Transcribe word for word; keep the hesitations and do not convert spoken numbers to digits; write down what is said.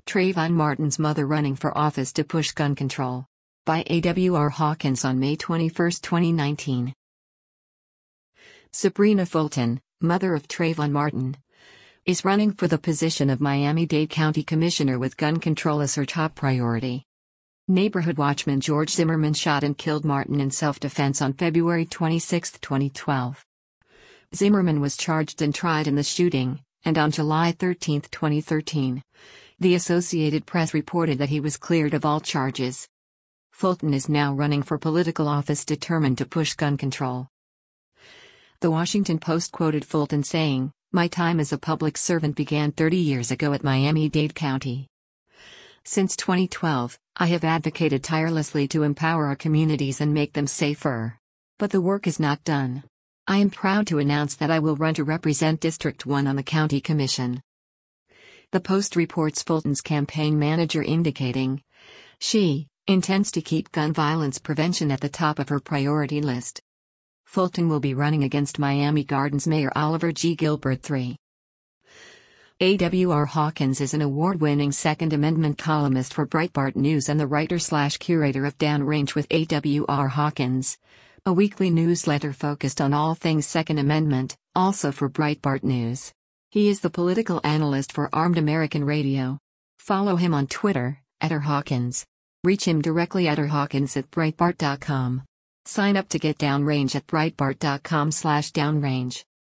Trayvon Martin's mother running for office to push gun control. By A W R Hawkins on May twenty-first, twenty nineteen. Sabrina Fulton, mother of Trayvon Martin, is running for the position of Miami-Dade County Commissioner with gun control as her top priority. Neighborhood watchman George Zimmerman shot and killed Martin in self-defense on February twenty-sixth, twenty twelve. Zimmerman was charged and tried in the shooting, and on July thirteenth, twenty thirteen, the Associated Press reported that he was cleared of all charges. Fulton is now running for political office determined to push gun control. The Washington Post quoted Fulton saying, "My time as a public servant began thirty years ago at Miami-Dade County. Since twenty twelve, I have advocated tirelessly to empower our communities and make them safer. But the work is not done. I am proud to announce that I will run to represent District one on the County Commission." The Post reports Fulton's campaign manager indicating she intends to keep gun violence prevention at the top of her priority list. Fulton will be running against Miami Gardens Mayor Oliver G. Gilbert the third. A W R Hawkins is an award-winning Second Amendment columnist for Breitbart News and the writer-slash-curator of Downrange with A W R Hawkins, a weekly newsletter focused on all things Second Amendment, also for Breitbart News. He is the political analyst for Armed American Radio. Follow him on Twitter, at R Hawkins. Reach him directly at r hawkins at breitbart dot com. Sign up to get Downrange at breitbart dot com slash downrange.